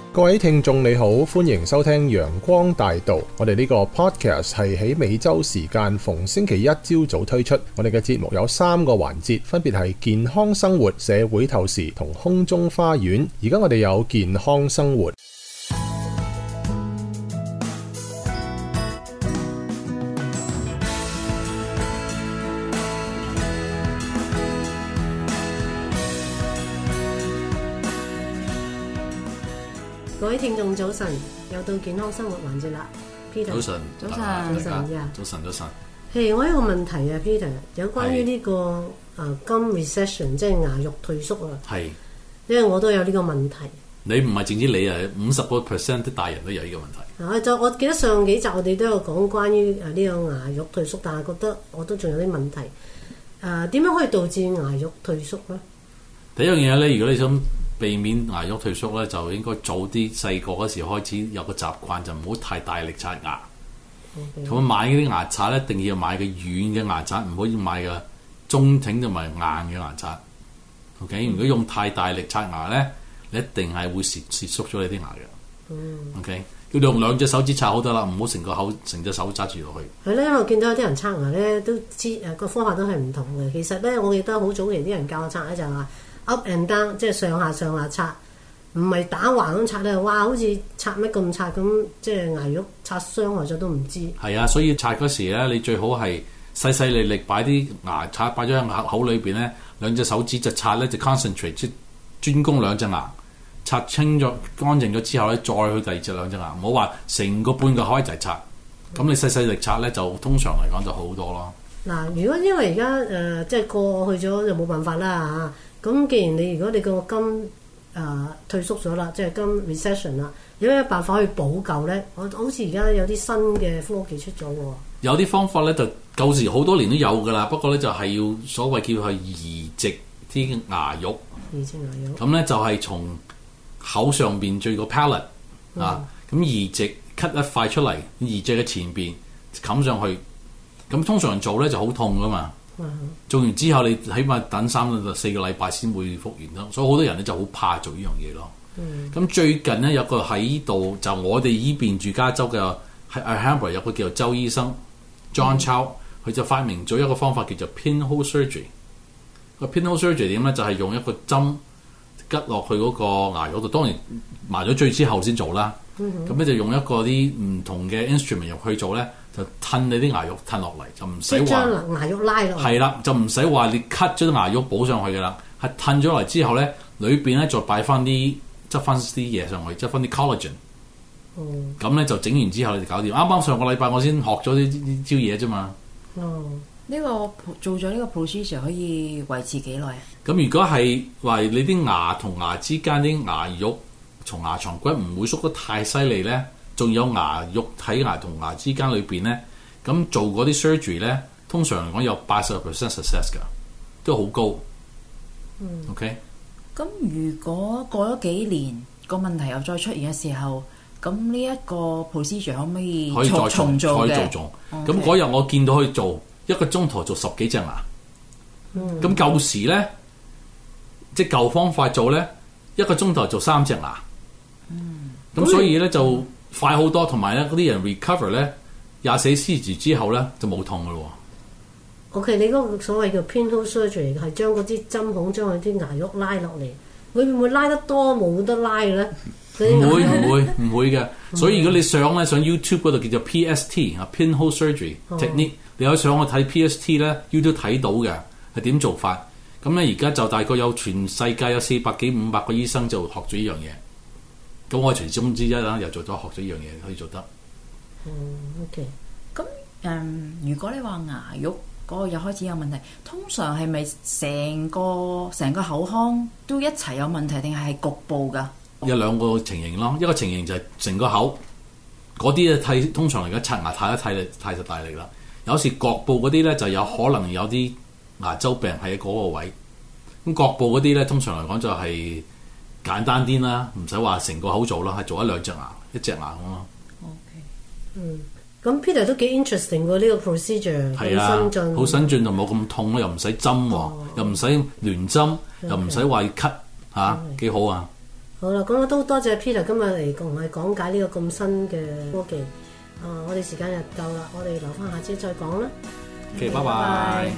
各位聽眾你好，歡迎收聽陽光大道。我哋呢個 podcast 係喺美洲時間逢星期一朝早推出。我哋嘅節目有3個環節，分別係健康生活、社會透視同空中花園。而家我哋有健康生活。 各位聽眾早晨，又到健康生活環節啦。Peter， 早晨， 早晨， 早晨。 係我有一個問題啊 ，Peter， 有關於呢個gum recession， 即係牙肉退縮啊。係，因為我都有呢個問題。 你唔係淨止你啊，50% 啲大人都有呢個問題。 我記得上幾集我哋都有講關於呢個牙肉退縮，但係覺得我都仲有啲問題。點樣可以導致牙肉退縮咧？ 第一樣嘢咧，如果你想避免牙肉退縮咧，就應該早啲細個嗰時開始有個習慣，就唔好太大力刷牙。同埋買嗰啲牙刷咧，一定要買個軟嘅牙刷，唔可以買個中挺同埋硬嘅牙刷。OK，如果用太大力刷牙咧，你一定係會蝕縮咗你啲牙嘅。OK，要用2隻手指刷好得啦，唔好成隻手揸住落去。 係咧，因為我見到有啲人刷牙咧，都知個方法都係唔同嘅。其實咧，我記得好早期啲人教我刷咧就係話up and down， 即係上下刷，唔係打橫咁刷咧。哇，好似刷乜咁刷咁，即係牙肉刷傷害咗都唔知。係啊，所以刷嗰時咧，你最好係細細力擺啲牙刷擺咗喺口裏邊咧，2隻手指就刷咧就 concentrate， 即專攻2隻牙，刷清咗乾淨咗之後咧，再去第2隻2隻牙，唔好話成個半個口一齊刷。咁你細細力刷咧，就通常嚟講就好多咯。嗱， 如果因為而家即係過去咗就冇辦法啦嚇。咁既然如果你個金退縮咗啦，即係金 recession 啦，有咩辦法可以補救咧？我好似而家有啲新嘅科技出咗喎。 有啲方法咧，就舊時好多年都有噶啦，不過咧就係要所謂叫佢移植啲牙肉。移植牙肉。咁咧就係從口上邊最個 palate 咁移植 cut 一塊出嚟，移植嘅前邊冚上去。咁通常做咧就好痛噶嘛。做完之後，你起碼等3到4個禮拜先會復原咯。所以好多人咧就好怕做呢樣嘢咯。咁最近咧有個喺度，就我哋依邊住加州嘅喺 Alhambra 有個叫做周醫生 John Chow，佢就發明咗一個方法叫做 pinhole surgery。個 pinhole surgery 點咧？就係用一個針拮落去嗰個牙肉度，當然麻咗醉之後先做啦。咁咧就用一個啲唔同嘅 instrument 入去做咧。就褪你啲牙肉褪落嚟，就唔使話將牙肉拉落嚟。係啦， 就唔使話你 cut 咗啲牙肉補上去㗎啦，係褪咗落嚟之後咧，裏邊咧再擺翻啲執翻啲嘢上去，執翻啲 collagen。咁咧就整完之後你就搞掂。啱啱上個禮拜我先學咗呢招嘢啫嘛。 呢個做咗呢個 procedure 可以維持幾耐啊？ 咁如果係話你啲牙同牙之間啲牙肉從牙床骨唔會縮得太犀利咧，仲有牙肉喺牙同牙之間裏邊咧，咁做嗰啲 surgery 咧，通常嚟講有80% success 㗎，都好高。OK。 咁如果過咗幾年個問題又再出現嘅時候，咁呢一個 procedure 可唔可以再重做嘅？ 可以做。咁嗰日我見到佢做1個鐘頭做10幾隻牙。咁舊時咧，即係舊方法做咧，1個鐘頭做3隻牙。咁所以咧就快好多，同埋咧嗰啲人 recover 咧24小時之後咧就冇痛噶咯。 OK， 你嗰個所謂叫 pinhole surgery 係將嗰啲針孔將佢啲牙肉拉落嚟，會唔會拉得多冇得拉嘅咧？ 唔會嘅。所以如果你上 YouTube 嗰度叫做 PST pinhole surgery technique，你可以上去睇 PST 咧 YouTube 睇到嘅係點做法。咁咧而家就大概有全世界有400幾500個醫生就學咗呢樣嘢。咁我其中之一啦，又做咗學咗呢樣嘢可以做得。 OK。 咁如果你話牙肉嗰個又開始有問題，通常係咪成個口腔都一齊有問題，定係局部㗎？ 有2個情形咯，一個情形就係成個口嗰啲咧，通常嚟講刷牙太大力啦。有時局部嗰啲咧就有可能有啲牙周病喺嗰個位。咁局部嗰啲咧，通常嚟講就係簡單啲啦，唔使話成個口做啦，係做1-2隻牙，1隻牙咁咯。 OK。咁 Peter 都幾 interesting 喎，呢個 procedure 好新進， 好新進同冇咁痛咯，又唔使針喎，又唔使亂針，又唔使話 cut 嚇，幾好啊！ 好啦，咁我都多謝 Peter 今日嚟同我哋講解呢個咁新嘅科技。我哋時間就夠啦，我哋留翻下次再講啦。 OK，拜拜。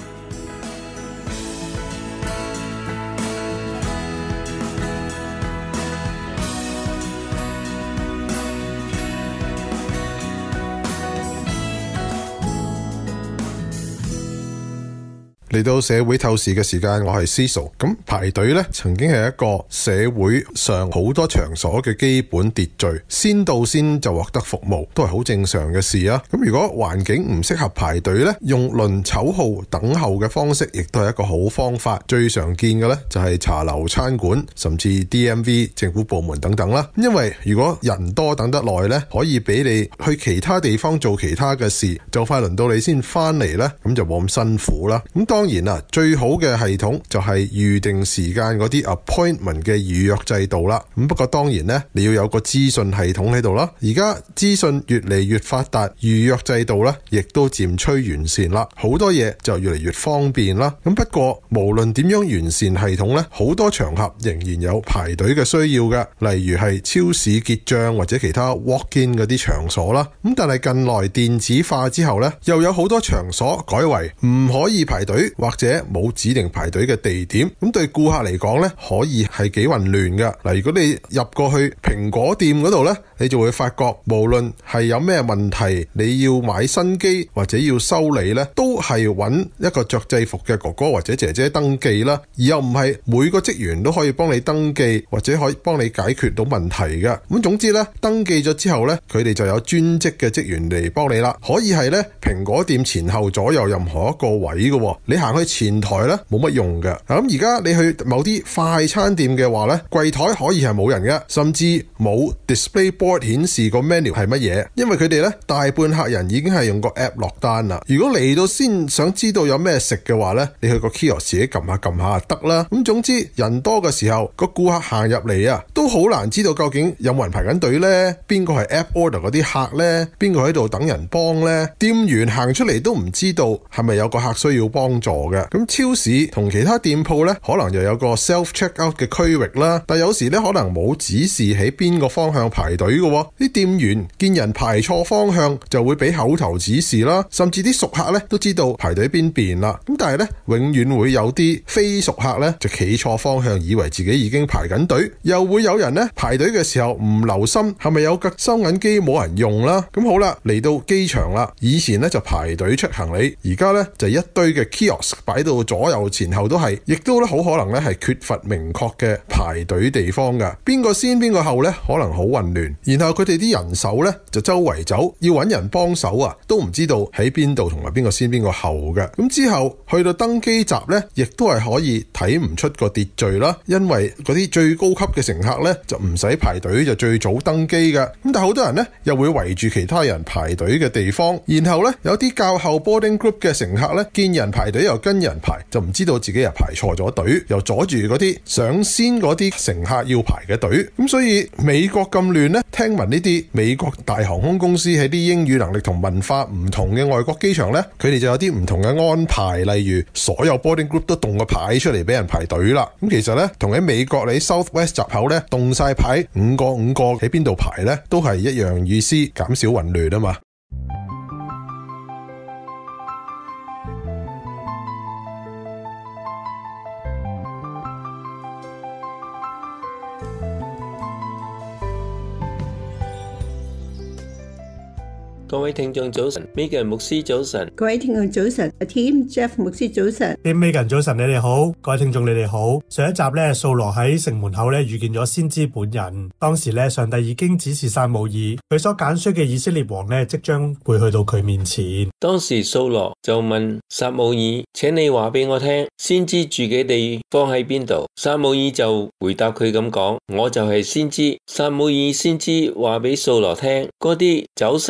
嚟到社會透視嘅時間，我係 Cecil。咁排隊呢曾經係一個社會上好多場所嘅基本秩序，先到先就獲得服務，都係好正常嘅事啊。咁如果環境唔適合排隊呢，用輪籌號等候嘅方式，亦都係一個好方法。最常見嘅呢，就係茶樓、餐館，甚至 DMV 政府部門等等啦。因為如果人多等得耐呢，可以俾你去其他地方做其他嘅事，就快輪到你先翻嚟呢，咁就冇咁辛苦啦。咁當然啦，最好嘅系統就係預定時間嗰啲 appointment 嘅預約制度啦。咁不過當然呢，你要有個資訊系統喺度啦。而家資訊越嚟越發達，預約制度呢亦都漸趨完善啦。好多嘢就越嚟越方便啦。咁不過無論點樣完善系統呢，好多場合仍然有排隊嘅需要嘅，例如係超市結賬或者其他 walk-in 嗰啲場所啦。咁但係近來電子化之後呢，又有好多場所改為唔可以排隊，或者冇指定排隊嘅地點，咁對顧客嚟講呢，可以係幾混亂㗎。嗱，如果你入過去蘋果店嗰度呢，你就會發覺無論係有咩問題，你要買新機或者要修理呢，都係揾一個着制服嘅哥哥或者姐姐登記啦，而又唔係每個職員都可以幫你登記或者可以幫你解決到問題嘅。咁總之呢，登記咗之後呢，佢哋就有專職嘅職員嚟幫你啦，可以係呢蘋果店前後左右任何一個位嘅，你行去前台咧冇乜用嘅。咁而家你去某啲快餐店嘅話咧，櫃台可以係冇人嘅，甚至冇 display board 顯示個 menu 係乜嘢，因為佢哋咧大半客人已經係用個 app 落單啦。如果嚟到先想知道有咩食嘅話咧，你去個 kiosk 自己撳下就得啦。咁總之人多嘅時候，個顧客行入嚟啊，都好難知道究竟有冇人排緊隊咧，邊個係 app order 嗰啲客咧，邊個喺度等人幫咧，店員行出嚟都唔知道係咪有個客需要幫助嘅。咁超市同其他店鋪咧，可能又有個 self checkout 嘅區域啦，但有時咧可能冇指示喺邊個方向排隊嘅，啲店員見人排錯方向就會俾口頭指示啦，甚至啲熟客咧都知道排隊邊邊啦。咁但係咧永遠會有啲非熟客咧就企錯方向，以為自己已經排緊隊，又會有人咧排隊嘅時候唔留心係咪有個收銀機冇人用啦。咁好啦，嚟到機場啦，以前咧就排隊出行李，而家咧就一堆嘅 kiosk 擺到左右前後都係，亦都咧好可能咧係缺乏明確嘅排隊地方噶，邊個先邊個後咧可能好混亂，然後佢哋啲人手咧就周圍走，要揾人幫手啊，都唔知道喺邊度同埋邊個先邊個後嘅。咁之後去到登機閘咧，亦都係可以睇唔出個秩序啦，因為嗰啲最高級嘅乘客咧就唔使排隊就最早登機嘅。咁但係好多人咧又會圍住其他人排隊嘅地方，然後咧有啲較後 boarding group 嘅乘客咧見人排隊又跟人排，就唔知道自己又排錯咗隊，又阻住嗰啲上先嗰啲乘客要排嘅隊。咁所以美國咁亂呢，聽聞呢啲美國大航空公司喺啲英語能力同文化唔同嘅外國機場呢，佢哋就有啲唔同嘅安排，例如所有 boarding group 都動個牌出嚟俾人排隊啦。咁其實呢，同喺美國你 Southwest 閘口呢，動晒牌5個喺邊度排呢，都係一樣意思，減少混亂啊嘛。 各位聽眾早晨 ，Megan 牧師早晨， 各位聽眾早晨 ，Team Jeff 牧師早晨 ，Team Megan 早晨，你哋好，各位聽眾你哋好。上一集咧，掃羅喺城門口咧遇見咗先知本人。當時咧，上帝已經指示撒母耳，佢所揀選嘅以色列王咧，即將會去到佢面前。 當時掃羅就問撒母耳：請你話俾我聽，先知住嘅地方喺邊度？撒母耳就回答佢咁講：我就係先知。撒母耳先知話俾掃羅聽，嗰啲走失咗嘅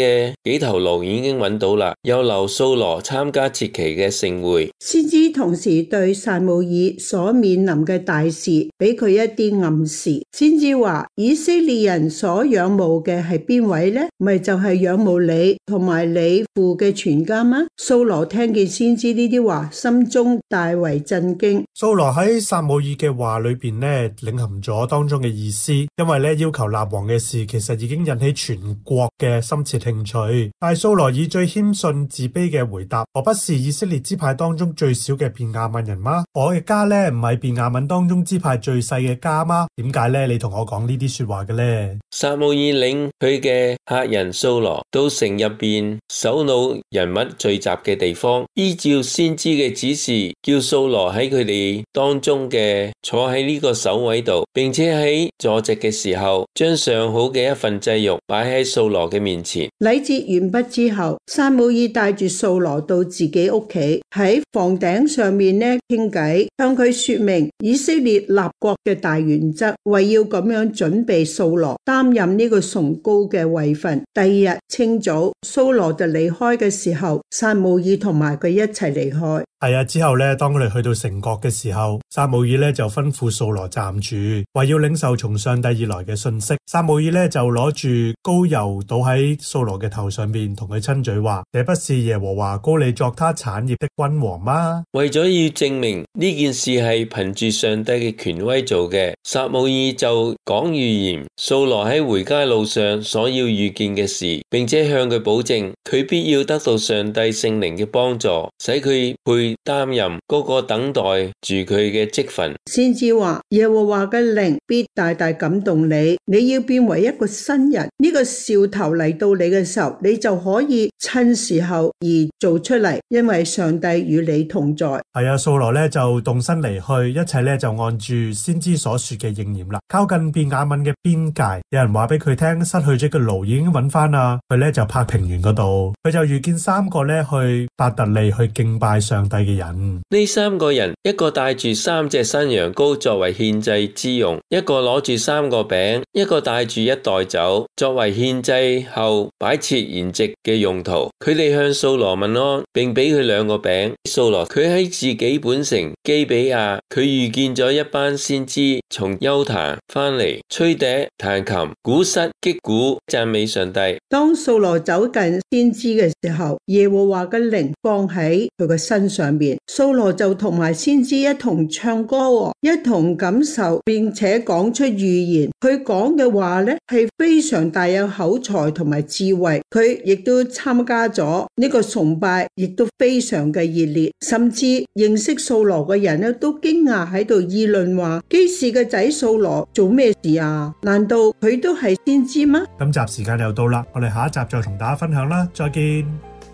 嘅幾頭驢已經揾到啦，又留掃羅參加節期嘅盛會。 先知同時對撒母耳所面臨嘅大事俾佢一啲暗示。先知話以色列人所仰慕嘅係邊位呢？咪就係仰慕你同埋你父嘅全家嗎？掃羅聽見先知呢啲話，心中大為震驚。 掃羅喺撒母耳嘅話裏邊呢，領含咗當中嘅意思，因為咧要求立王嘅事，其實已經引起全國嘅深切興趣。但係掃羅以最謙遜自卑嘅回答：我不是以色列支派當中最小嘅便雅憫人嗎？我嘅家咧唔係便雅憫當中支派最細嘅家嗎？點解咧你同我講呢啲說話嘅咧？ 撒母耳領佢嘅客人掃羅到城入邊首腦人物聚集嘅地方，依照先知嘅指示，叫掃羅喺佢哋當中嘅坐喺呢個首位度，並且喺坐席嘅時候，將上好嘅一份祭肉擺喺掃羅嘅面前。 禮節完畢之後，撒母耳帶住掃羅到自己屋企，喺房頂上面呢傾偈，向佢說明以色列立國嘅大原則，為要咁樣準備掃羅擔任呢個崇高嘅位份。第二日清早，掃羅就離開嘅時候，撒母耳同埋佢一齊離開。 係啊，之後咧，當佢哋去到城角嘅時候，撒母耳咧就吩咐掃羅站住，話要領受從上帝而來嘅信息。撒母耳咧就攞住膏油倒喺掃羅嘅頭上面，同佢親嘴話：這不是耶和華膏你作他產業的君王嗎？ 為咗要證明呢件事係憑住上帝嘅權威做嘅，撒母耳就講預言掃羅喺回家路上所要遇見嘅事，並且向佢保證佢必要得到上帝聖靈嘅幫助，使佢配擔任嗰個等待住佢嘅職份。 先知話：耶和華嘅靈必大大感動你，你要變為一個新人。呢個兆頭嚟到你嘅時候，你就可以趁時候而做出嚟，因為上帝與你同在。 係啊，掃羅咧就動身離去，一切咧就按住先知所說嘅應驗啦。靠近便雅憫嘅邊界，有人話俾佢聽，失去咗嘅驢已經揾翻啦。佢咧就拍平原嗰度，佢就遇見三個咧去伯特利去敬拜上帝嘅人。 呢三個人，一個帶住3隻山羊羔作為獻祭之用，一個攞住3個餅，一個帶住1袋酒作為獻祭後擺設筵席嘅用途。佢哋向掃羅問安，並俾佢2個餅。掃羅佢喺自己本城基比亞，佢遇見咗一班先知從邱壇翻嚟，吹笛、彈琴、鼓瑟、擊鼓，讚美上帝。 當掃羅走近先知嘅時候，耶和華嘅靈降喺佢嘅身上邊，掃羅就同埋先知一同唱歌，一同感受，並且講出預言。佢講嘅話呢係非常大有口才同埋智慧。佢亦都參加咗呢個崇拜，亦都非常嘅熱烈，甚至認識掃羅嘅人呢都驚訝喺度議論話：基士嘅仔掃羅做咩事啊？難道佢都係先知嗎？ 今集時間又到啦，我哋下一集再同大家分享啦，再見。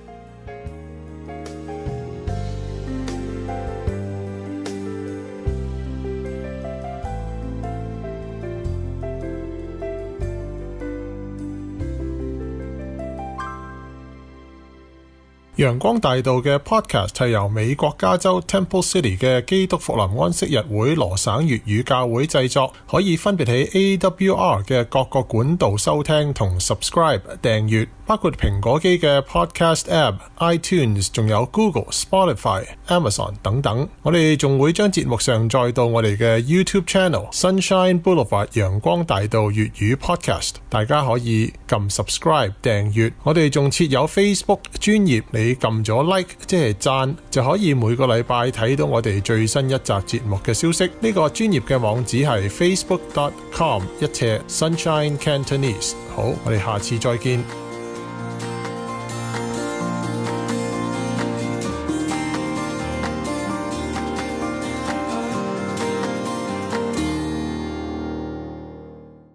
陽光大道嘅 podcast 係由美國加州 Temple City 嘅基督復臨安息日會羅省粵語教會製作，可以分別喺 AWR 嘅各個管道收聽同 subscribe 訂閱，包括蘋果機嘅 podcast app、iTunes， 仲有 Google、Spotify、Amazon 等等。我哋仲會將節目上載到我哋嘅 YouTube Channel Sunshine Boulevard 陽光大道粵語 podcast， 大家可以撳 subscribe 訂閱。我哋仲設有 Facebook 專頁，你撳咗 like 即係讚，就可以每個禮拜睇到我哋最新一集節目嘅消息。呢個專頁嘅網址係 facebook.com/Sunshine Cantonese。好，我哋下次再見。